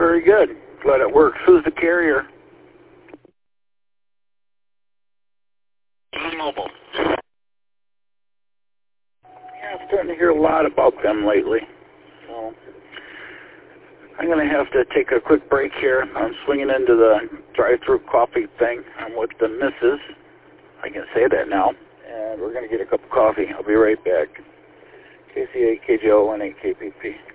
Very good. Glad it works. Who's the carrier? T-Mobile. Yeah, I'm starting to hear a lot about them lately. So I'm going to have to take a quick break here. I'm swinging into the drive-thru coffee thing. I'm with the missus. I can say that now. And we're going to get a cup of coffee. I'll be right back. KCA, KJO, and KPP.